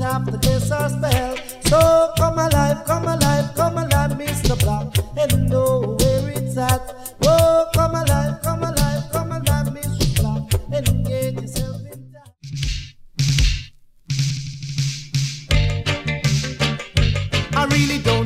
have to kiss or spell. So come alive, Mr. Black, and know where it's at. Oh, come alive, Mr. Black, and get yourself in time. I really don't